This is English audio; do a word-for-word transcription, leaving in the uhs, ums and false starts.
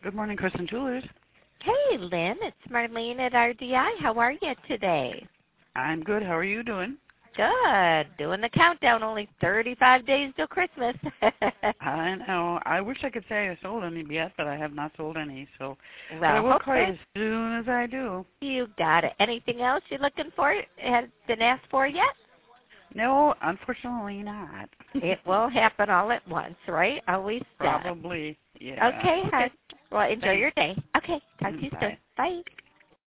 Good morning, Kristen Jewelers. Hey, Lynn, it's Marlene at R D I. How are you today? I'm good. How are you doing? Good. Doing the countdown. Only thirty-five days till Christmas. I know. I wish I could say I sold any yet, but I have not sold any. So well, but I will call you okay. as soon as I do. You got it. Anything else you're looking for? Has been asked for yet? No, unfortunately not. It will happen all at once, right? Always does. Probably. Yeah. Okay, Okay. Well, enjoy Thanks. your day. Okay. Talk to you Bye. soon. Bye.